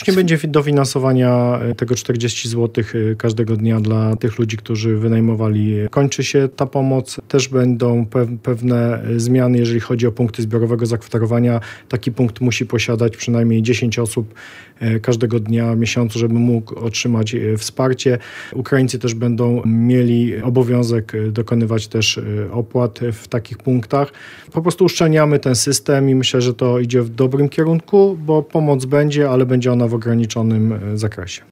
nie będzie dofinansowania tego 40 zł każdego dnia dla tych ludzi, którzy wynajmowali. Kończy się ta pomoc. Też będą pewne zmiany, jeżeli chodzi o punkty zbiorowego zakwaterowania. Taki punkt musi posiadać przynajmniej 10 osób każdego dnia miesiącu, żeby mógł otrzymać wsparcie. Ukraińcy też będą mieli obowiązek dokonywać też opłat w takich punktach. Po prostu uszczelniamy ten system i myślę, że to idzie w dobrym kierunku, bo pomoc będzie, ale będzie ona w ograniczonym zakresie.